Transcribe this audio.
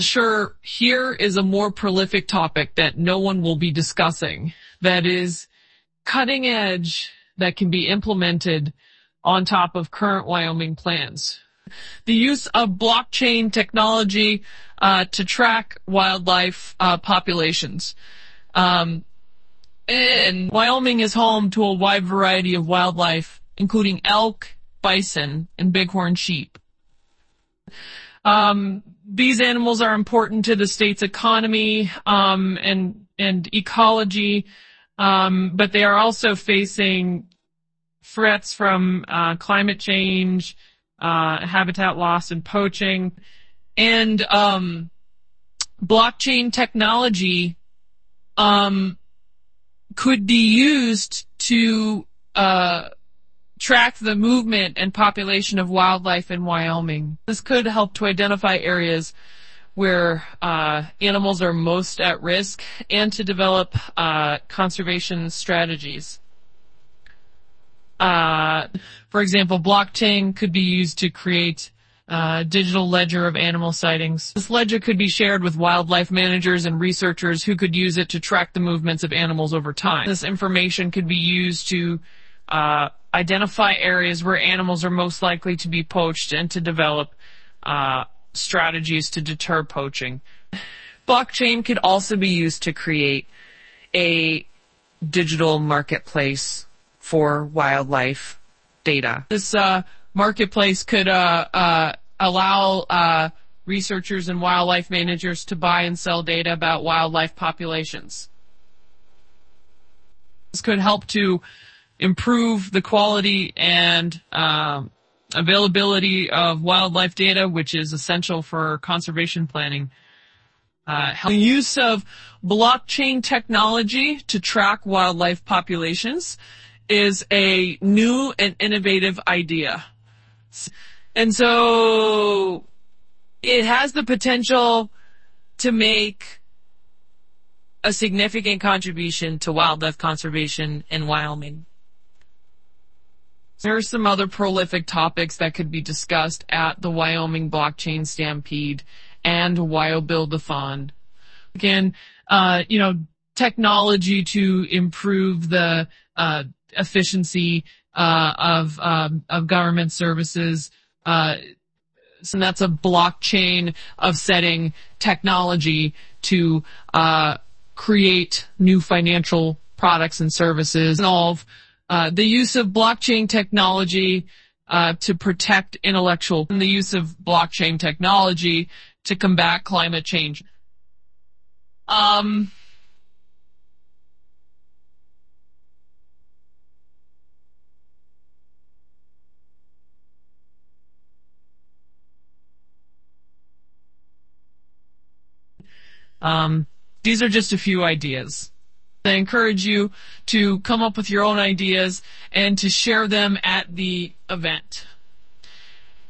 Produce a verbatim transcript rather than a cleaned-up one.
Sure, here is a more prolific topic that no one will be discussing. That is cutting edge that can be implemented on top of current Wyoming plans. The use of blockchain technology uh, to track wildlife uh, populations. Um, and Wyoming is home to a wide variety of wildlife, including elk, bison, and bighorn sheep. Um, these animals are important to the state's economy um, and and ecology, um, but they are also facing threats from uh, climate change, uh, habitat loss, and poaching. And um, blockchain technology um, could be used to uh, track the movement and population of wildlife in Wyoming. This could help to identify areas where uh, animals are most at risk and to develop uh, conservation strategies. Uh, for example, blockchain could be used to create a digital ledger of animal sightings. This ledger could be shared with wildlife managers and researchers who could use it to track the movements of animals over time. This information could be used to uh, identify areas where animals are most likely to be poached and to develop uh, strategies to deter poaching. Blockchain could also be used to create a digital marketplace for wildlife data. This uh, marketplace could uh, uh, allow uh, researchers and wildlife managers to buy and sell data about wildlife populations. This could help to improve the quality and um, availability of wildlife data, which is essential for conservation planning. Uh, the use of blockchain technology to track wildlife populations is a new and innovative idea. And so it has the potential to make a significant contribution to wildlife conservation in Wyoming. There are some other prolific topics that could be discussed at the Wyoming Blockchain Stampede and WyoBuild-a-thon. Again, uh, you know, technology to improve the uh, efficiency uh, of um, of government services. Uh, so that's a blockchain of setting technology to uh, create new financial products and services. Involve Uh, the use of blockchain technology uh, to protect intellectual, and the use of blockchain technology to combat climate change. Um, um, these are just a few ideas. I encourage you to come up with your own ideas and to share them at the event.